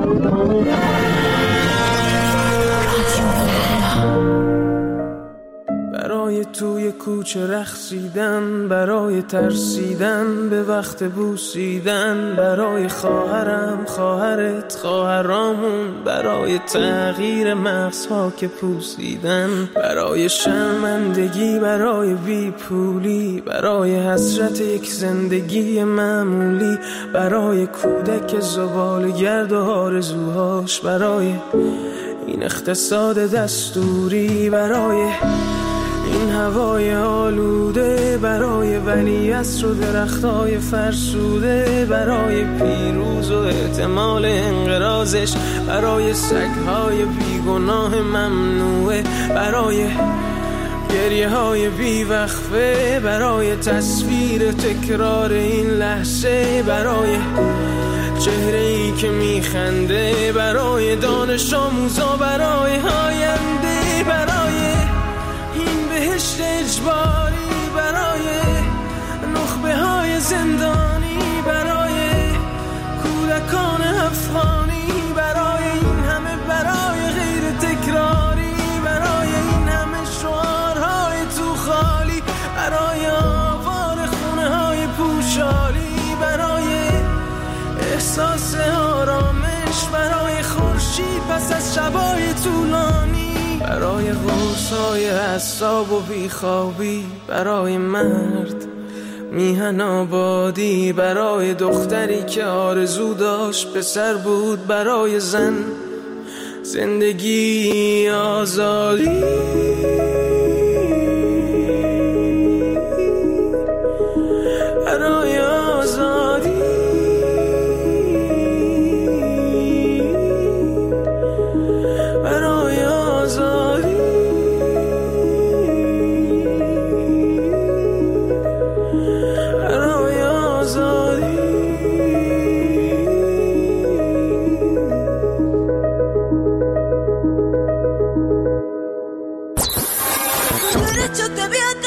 برای توی کوچه رقصیدن، برای ترسیدن به وقت بوسیدن، برای خواهرم، خواهرت، خواهرامون، برای تغییر مغزها که پوسیدن، برای شرمندگی، برای بیپولی، برای حسرت یک زندگی معمولی، برای کودک زباله‌گرد و آرزوهاش، برای این اقتصاد دستوری، برای این هوای آلوده، برای ولیعصر و درختای فرسوده، برای پیروز و احتمال انقراضش، برای سگهای بیگناه ممنوعه، برای گریه های بیوقفه، برای تصویر تکرار این لحظه، برای چهره‌ای که میخنده، برای دانش آموزا، برای آینده، برای این بهشت اجباری، برای نخبه های زندانی، برای کودکان افغانی، برای این همه برای غیر تکراری، برای این همه شعارهای تو خالی، برای آوار خونه های پوشالی، برای احساس آرامش، برای خورشید پس از شبای طولانی، برای غوصای اعصاب و بیخوابی، برای مرد میهن آبادی، برای دختری که آرزو داشت پسر بود، برای زن زندگی آزادی، برای آزادی، برای آزادی، برای آزادی. Yo te voy a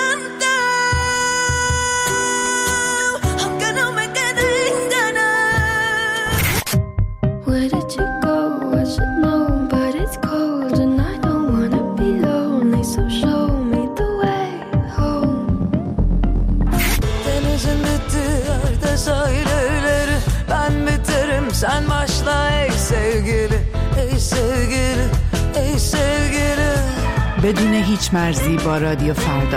cantar, aunque no me queden ganas. Where did you go? I should know, but it's cold and I don't wanna be lonely, so show me the way home. Denizin bitti yerde sahilleri, ben biterim sen başla ey sevgili, ey sevgili, ey sevgili. بدون هیچ مرزی با رادیو فردا.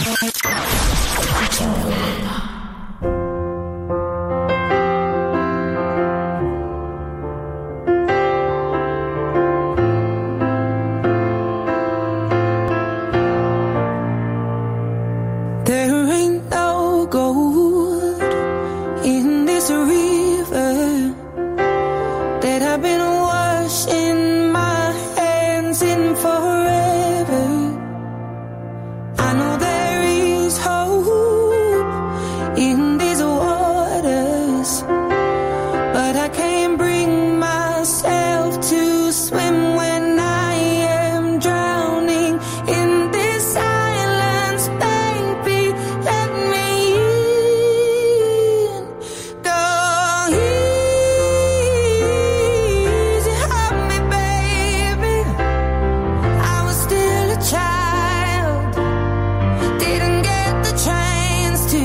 There ain't no gold in this river that I've been washing my hands in forever. I know there is hope in these waters, but I can't bring myself to swim when I am drowning in this silence. Baby, let me in. Go easy on me, baby. I was still a child, didn't get the chance to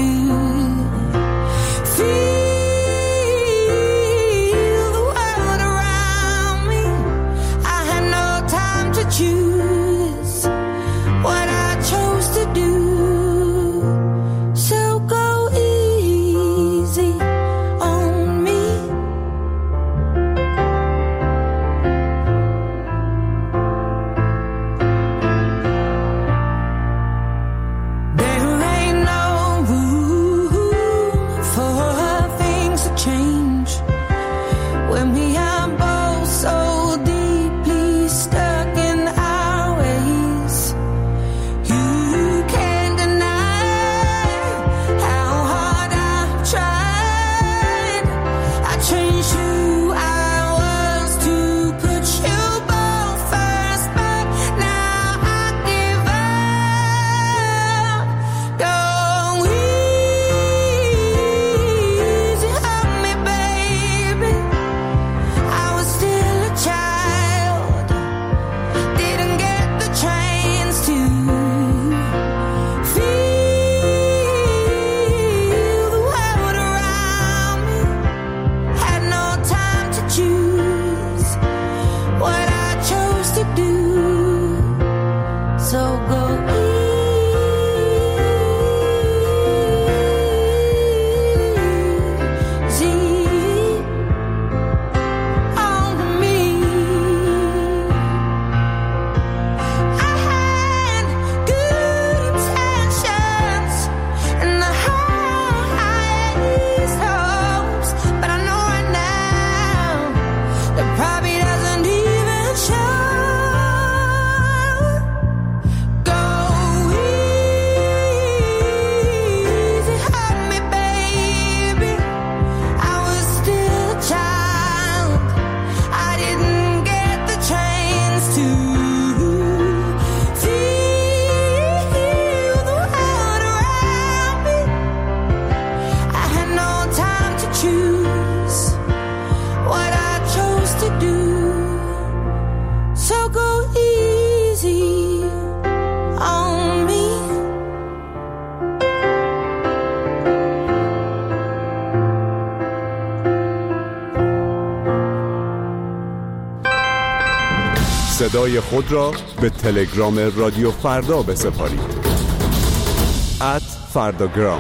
feel the world around me. I had no time to choose what I chose to do. So go easy on me. There ain't no room for things to change when we are both so deeply stuck in our ways. You can't deny how hard I've tried. I changed who I was to put you both first, but now I give up. Go easy on me, baby. صدای خود را به تلگرام رادیو فردا بسپارید. @فرداگرام.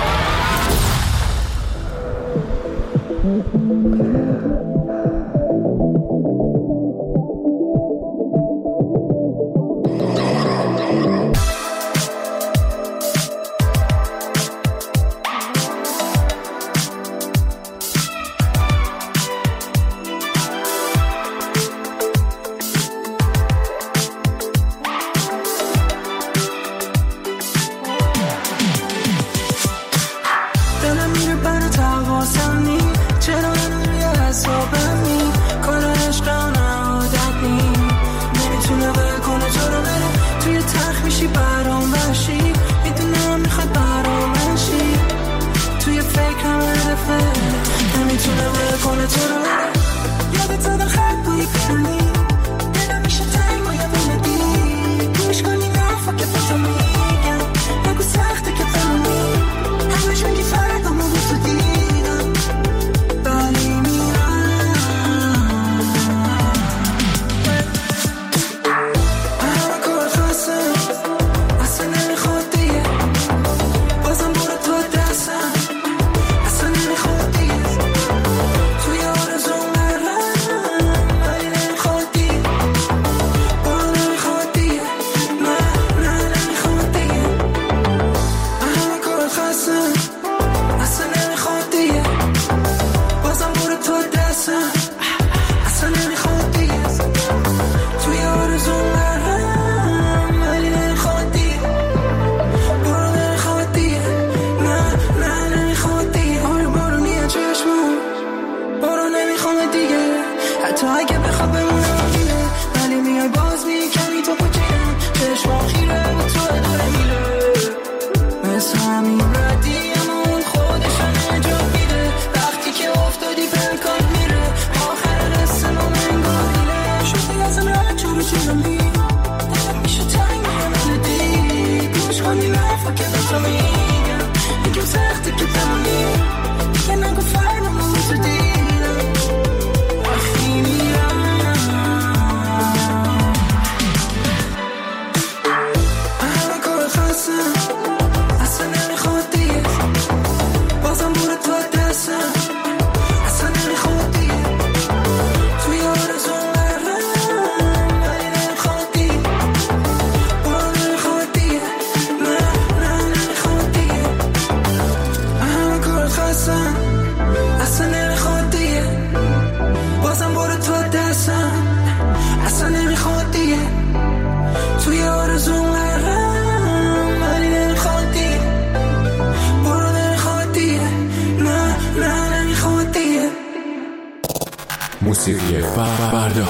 موسیقی فردا.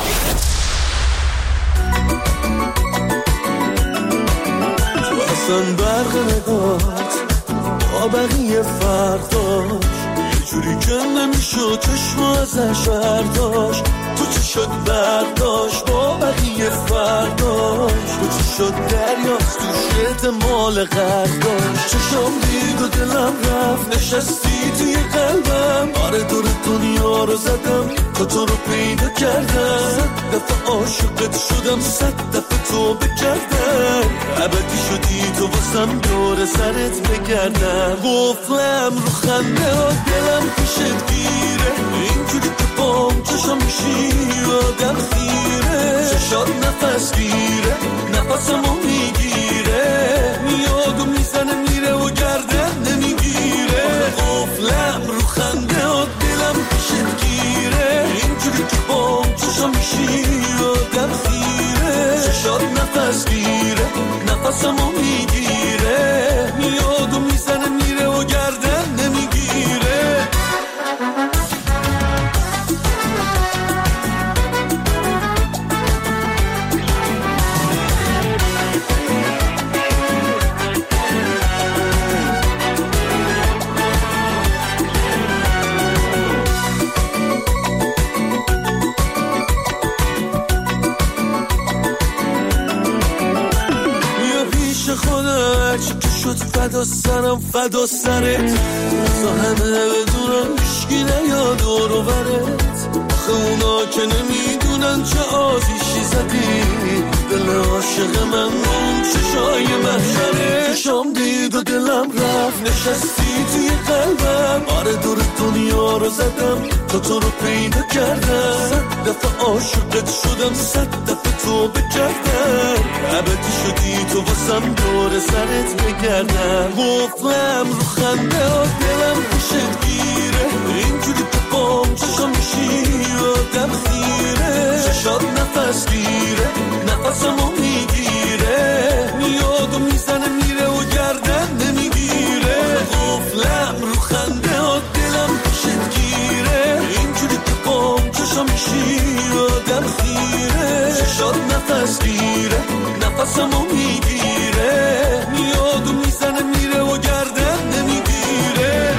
اصلا برق نگات با بقیه فرق داشت، یه جوری که نمیشد چشم ازش برداشت. تو چه شد برداشت با بقیه فرق داشت، تو چه شد دریاست توش احتمال غرق داشت. چشم دید و دلم رفت نشستی توی قلبم، آره دور دنیا رو زدم تا تو رو پیدا کردم. 100 دفعه عاشقت شدم 100 دفعه تو بکردم، ابدی شدی تو واسم دور سرت بگردم. قفلم رو خنده ها دلم پیشت گیره، اینجوری که بام چشم میشی آدم خیره. چشات نفس گیره نفسمو میگیره، میاد و میزنه میره و گردن نمیگیره. قفلم رو خنده ها دلم پیشت گیره، اینجوری که بام چشم میشی آدم خیره. چشات نفس گیره نفسمو میگیره، میاد و میزنه میره و گردن نمیگیره. فدا سرم فدا سرت، تا همه بدونم هیچکی نیاد دور و برت. آخه اونا که نمیدونم میدونن چه آتیشی زدی دل عاشق من اون چشای محشره چشام دید و دلم رفت نشستی توی قلبم آره دور دنیا رو زدم تا تو رو پیدا کردم 100 دفعه عاشقت شدم 100 دفعه توبه کردم ابدی شدی تو واسم دور سرت بگردم قفلم رو خنده ها دلم پیشت گیره اینجوری که بام چشم میشی آدم خیره چشات نفس گیره نفسمو میگیره میاد و میزنه میره و گردن نمیگیره قفلم رو خنده ها دلم پیشت گیره اینجوری که بام چشم میشی آدم خیره چشات نفس گیره نفسمو میگیره میاد و میزنه میره و گردن نمیگیره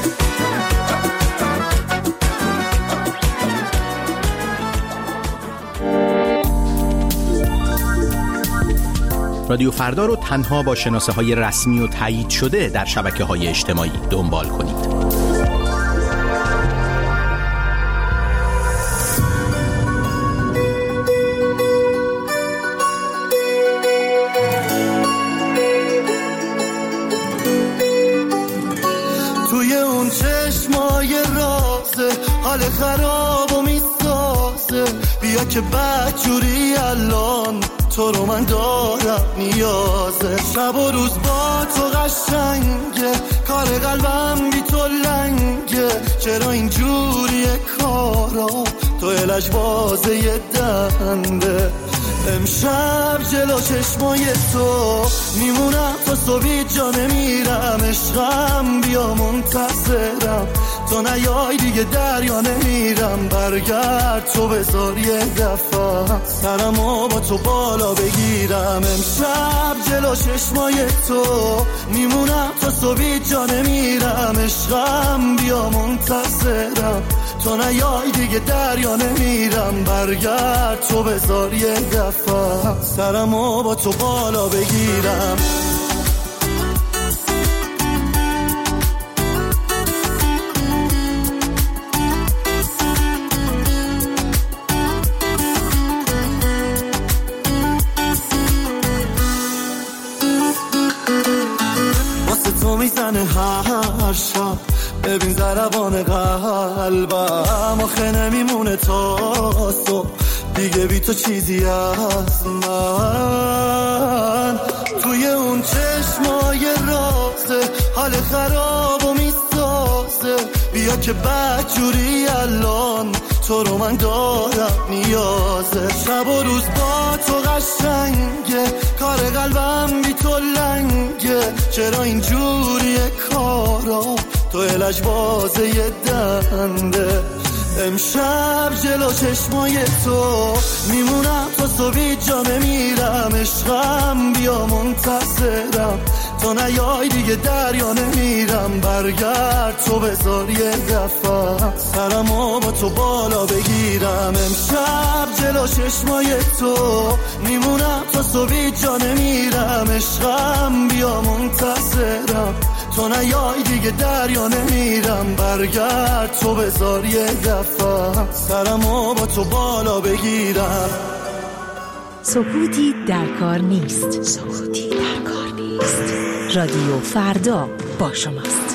رادیو فردا رو تنها با شناسه های رسمی و تایید شده در شبکه های اجتماعی دنبال کنید. توی اون چشمای رازه حال خراب و میسازه بیا که بدجوری الان تو رو من دارم نیازه شب و روز با تو قشنگه کار قلبم بی تو لنگه چرا اینجوریه کارا تو الش بازه یه دنده امشب جلو چشمای تو میمونم تا صبح جا نمیرم عشقم بیا منتظرم تو نیای دیگه دریا نمیرم برگرد تو بذار یه دفعه سرمو با تو بالا بگیرم امشب جلو چشمای تو میمونم تا صبح جا نمیرم عشقم بیا منتظرم تو نیای دیگه دریا نمیرم برگرد تو بذار یه دفعه سرمو با تو بالا بگیرم واسه تو میزنه هر شب ببین ضربان قلبم آخه نمیمونه تا صبح دیگه بی تو چیزی از من توی اون چشمای رازه حال خراب و میسازه بیا که بدجوری الان تو رو من دارم نیازه شب و روز با تو قشنگه کار قلبم بی تو لنگه چرا اینجوریه کارا تو الش بازه یه دنده امشب جلو چشمای تو میمونم تا صبح جا نمیرم عشقم بیا منتظرم تو نیای دیگه دریا نمیرم برگرد تو بذار یه دفعه سرمو با تو بالا بگیرم امشب جلو چشمای تو میمونم تا صبح جا نمیرم عشقم بیا منتظرم تو نیای دیگه دریا نمیرم برگرد تو بذار یه دفعه سرمو با تو بالا بگیرم سکوتی در کار نیست. سکوتی در کار نیست. رادیو فردا با شماست.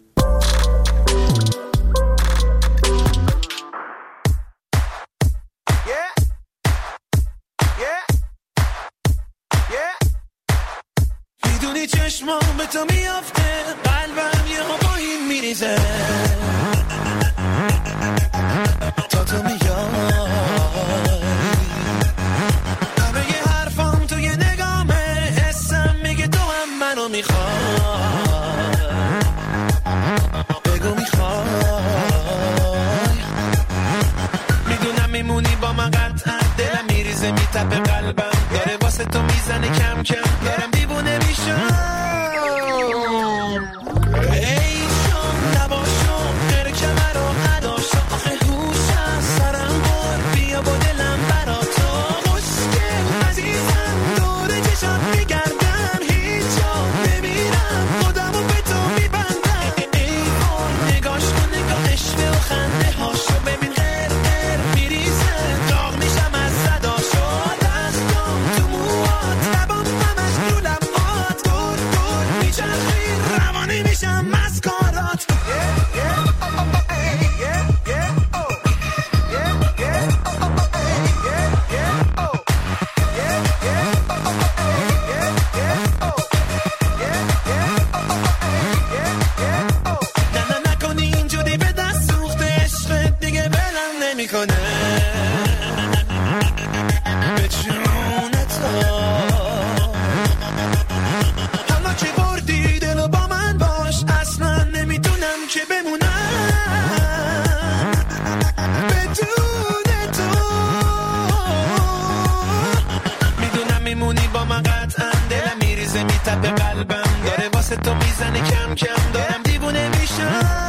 میدونی چشمام به تو میافته قلبم یه ها با این میریزه تا تو میای همه یه حرفام توی نگامه حسم میگه تو هم منو میخوای بگو میخوای میدونم میمونی با من قطعا دلم میریزه میتپه قلبم داره واسه تو میزنه کم کم دارم دیوونه میشم ای شام نباشم غیر کمر و نداشتم آخه هوشم سرم بر بیا با دلم برا تو خوشگل عزیزم دور چشم میگردم هیچ جا نمیرم خودمو به تو میبندم ای وای نگاش کن نگاهش و خنده هاشو ببین غیر غیر میریزه داغ میشه واسه تو میزنه کم کم دارم دیوونه میشم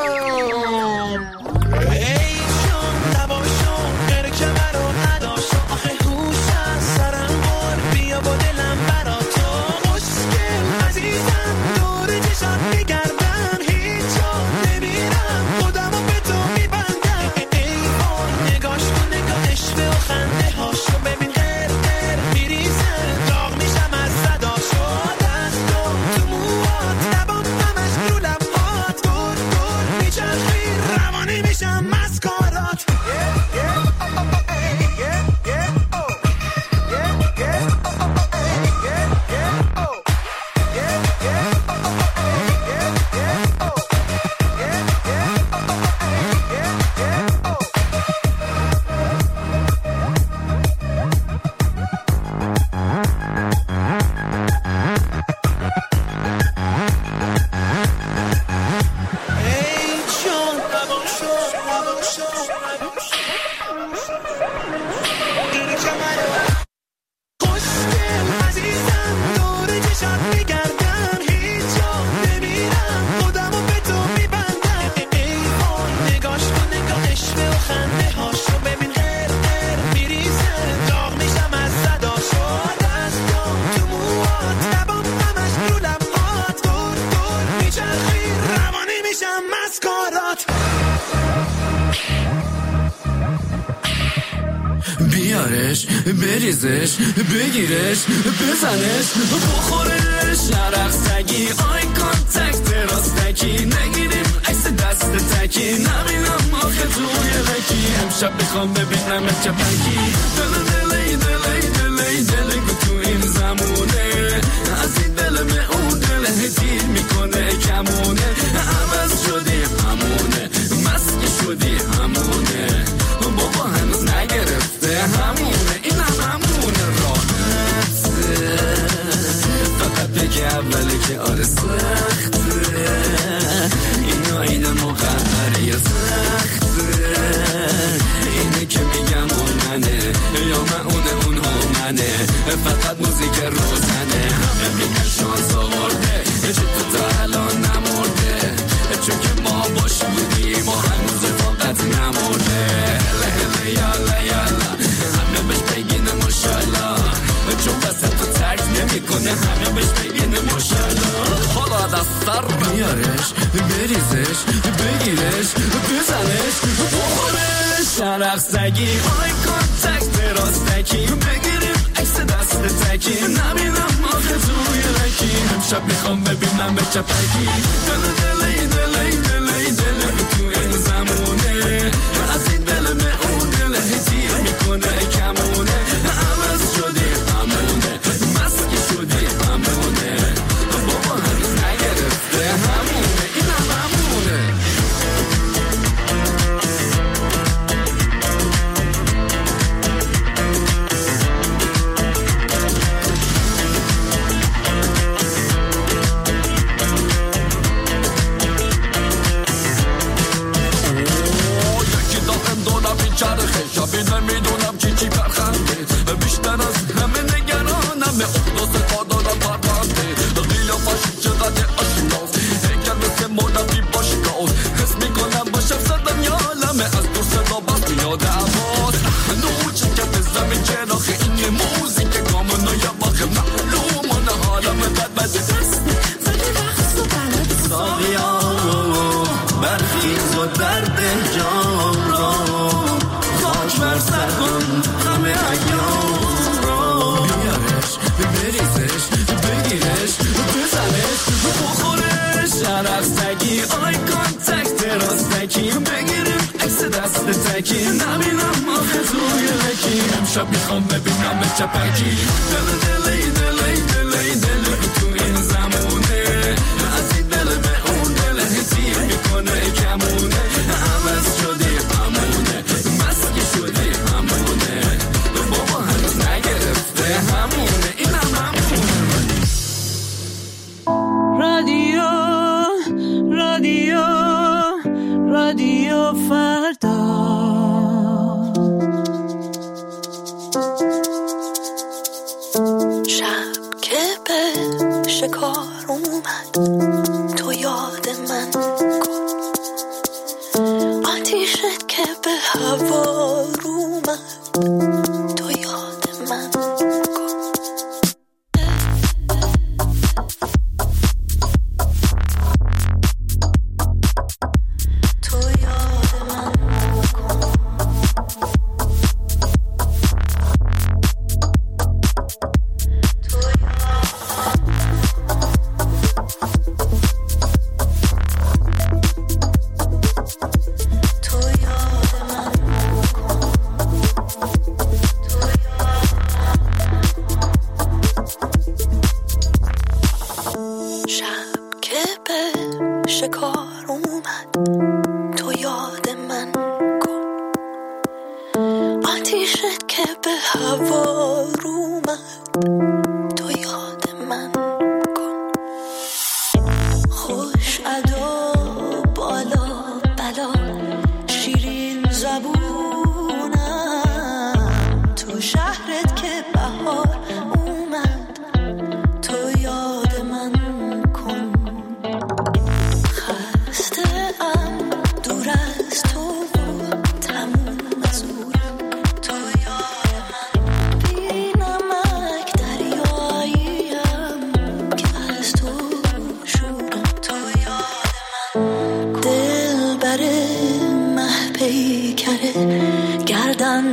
ای جان لباشو غیر کمر و نداشو آخه هوش از سرم بر بیا با دلم برا تو مشکل عزیزم دور چشم میگردم هیچ جا نمیرم خودمو به تو میبندم ای وای نگاش کن نگاهش به خنده هاشو ببین قر قر میریزه داغ میشم از صداشو دستم تو موهات لبام همش رو لبهات گر گر میچرخی روانی میشم مسکارات بیارش بریزش بگیرش بزنش بخورش نرخ سگی آی کانتکت راستکی نگیریم عکس دست تکی نبینم آخه توی لکی امشب بخوام ببینم چپکی دل تو این زمونه از این دل به اون دل هدیر میکنه کمونه عوض شدی همونه مسکی شدی همونه بابا هنوز نگرفته همونه این همونه راحته فقط بگی اوله که آره سخته این آینه مقرره یا سخته اینه که میگم اون منه یا من اون منه فقط موزیک روزنه همه میگن شانس آورده چه تو تا الان نمورده چون که ما باش بودیم و هنوز فقط نمورده هله یالا همه بهش بگین ماشالله چون بسه تو ترک نمی کنه همه بهش بگین ماشالله حالا دستر بیارش بریزش بگیرش بزنش بخورش شرق سگی آی کانتکت راستکی بگیریم عکس دست تکی نبینم آخه توی لکی امشب میخوام ببینم به چپکی دل تو این زمونه از این دل به اون دل هدیر میکنه کمونه عوض شدی همونه مسکی شدی همونه بابا هنوز نگرفته همونه این همونه شبی نمیدونم چی پرخنده بیشتر از همه نگرانم اقداس قادارم پرونده قیافش چقدر آشناست هیکل مثل مربی باشگاه حس میکنم با شب زدم یالمه از دور صدا بست میاد عواز نوچه که به زمین چراخه این موزیک گامنو یا باقی معلومانه حالمه بد دست زدی رقص و بلد ساقیا برخیز و درد جام را برسر کن همه ایام را بیارش بریزش بگیرش بزنش بخورش شرق سگی آی کانتکت راستکی بگیریم عکس دست تکی نبینم آخه توی لکی امشب میخوام ببینم به چپکی دل تو این زمونه از این دل به اون دل هدیر میکنه کمونه عوض شدی همونه مسکی شدی همونه بابا هنوز نگرفته همونه این همونه رادیو فردا چشت که به هوا رومد تو یاد من کن خوش ادا بالا بلا شیرین زبونم تو شهرت که بهار اومد تو یاد من کن خسته ام دور از تو تموم مزورم تو یاد من بینمک دریاییم که از تو شورم تو یاد من دل بره مه پیکره گردن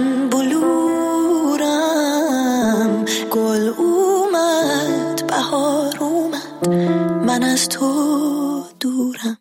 بلورم گل اومد بهار اومد من از تو دورم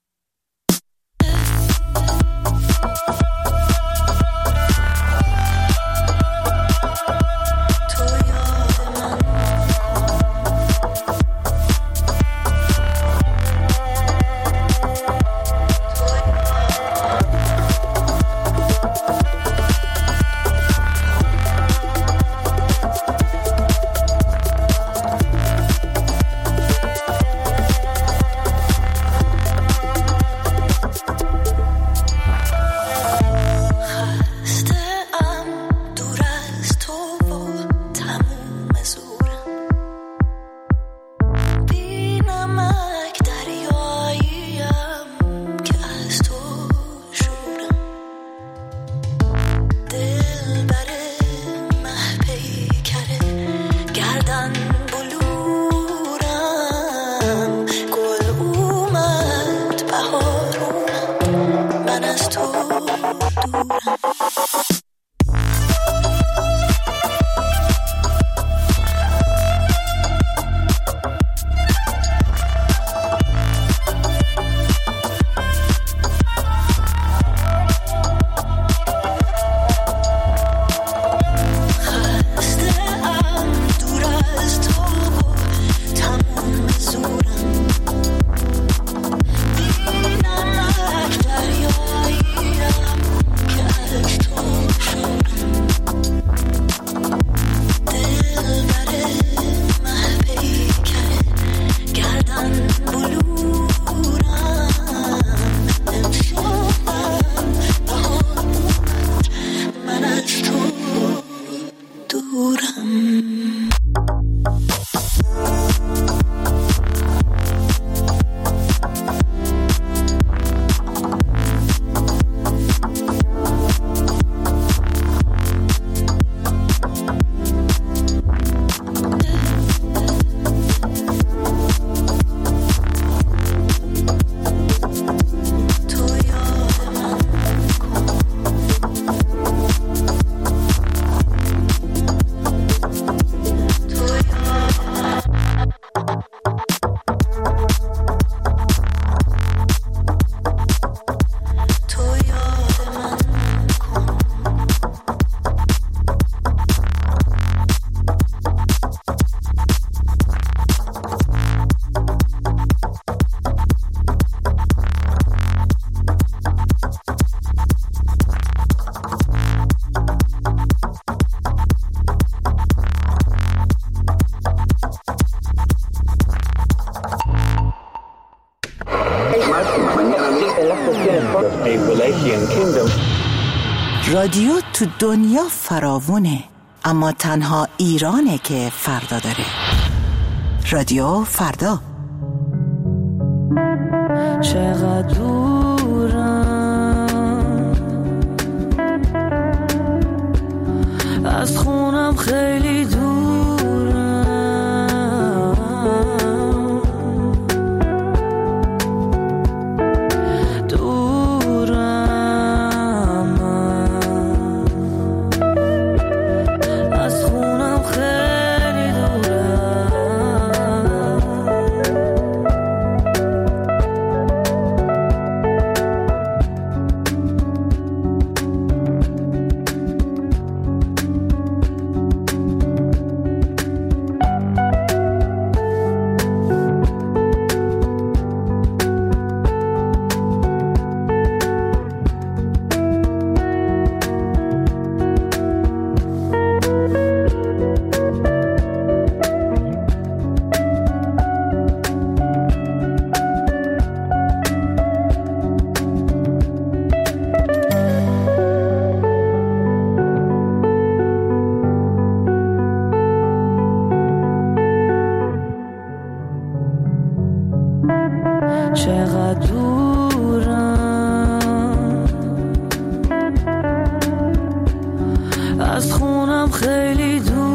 رادیو تو دنیا فراوونه، اما تنها ایرانه که فردا داره. رادیو فردا. چقدر دورم از خونم خیلی از خونم خیلی دور